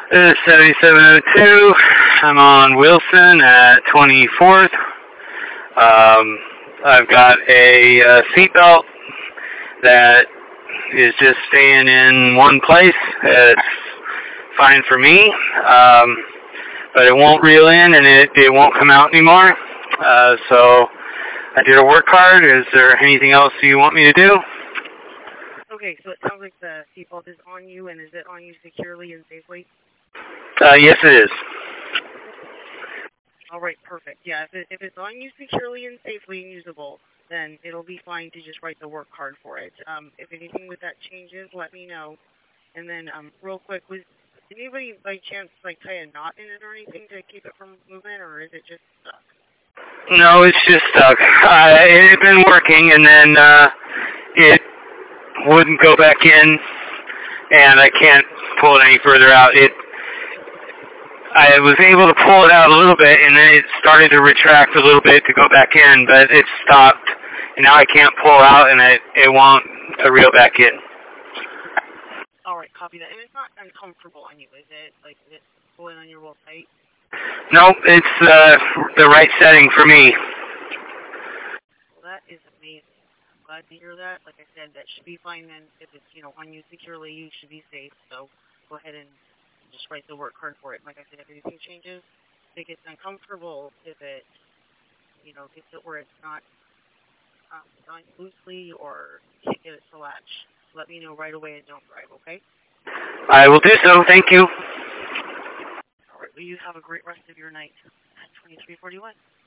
This is 7702. I'm on Wilson at 24th. I've got a seatbelt that is just staying in one place. It's fine for me, but it won't reel in and it won't come out anymore. So I did a work card. Is there anything else you want me to do? Okay, so it sounds like the seatbelt is on you, and is it on you securely and safely? Yes, it is. All right, perfect. Yeah, if it's on you securely and safely and usable, then it'll be fine to just write the work card for it. If anything with that changes, let me know. And then, real quick, did anybody by chance tie a knot in it or anything to keep it from moving, or is it just stuck? No, it's just stuck. It had been working, and then it wouldn't go back in, and I can't pull it any further out. I was able to pull it out a little bit, and then it started to retract a little bit to go back in, but it stopped, and now I can't pull out, and it won't reel back in. All right, copy that. And it's not uncomfortable on you, is it? Is it pulling on your real tight? No, it's the right setting for me. Well, that is amazing. I'm glad to hear that. Like I said, that should be fine then. If it's, on you securely, you should be safe. So go ahead and just write the work card for it. Like I said, if anything changes, if it gets uncomfortable, if it, gets it where it's not done loosely or can't get it to latch, let me know right away and don't drive, okay? I will do so. Thank you. All right, well, you have a great rest of your night at 2341.